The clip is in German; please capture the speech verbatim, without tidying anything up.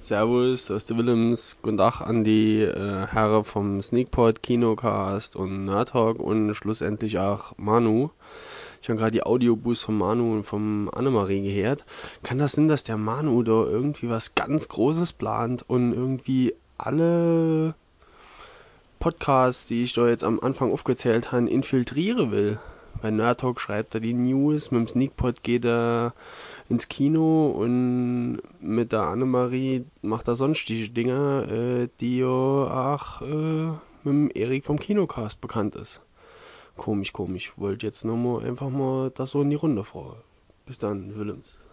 Servus, das ist der Willems. Guten Tag an die äh, Herren vom Sneakpot, Kinocast und Nerdtalk und schlussendlich auch Manu. Ich habe gerade die Audioboost von Manu und von Annemarie gehört. Kann das sein, dass der Manu da irgendwie was ganz Großes plant und irgendwie alle Podcasts, die ich da jetzt am Anfang aufgezählt habe, infiltrieren will? Bei Nerdtalk schreibt er die News, mit dem Sneakpot geht er ins Kino und mit der Annemarie macht er sonstige Dinge, äh, die ja auch äh, mit dem Erik vom Kinocast bekannt ist. Komisch, komisch. Wollte jetzt nur mal einfach mal das so in die Runde fragen. Bis dann, Willems.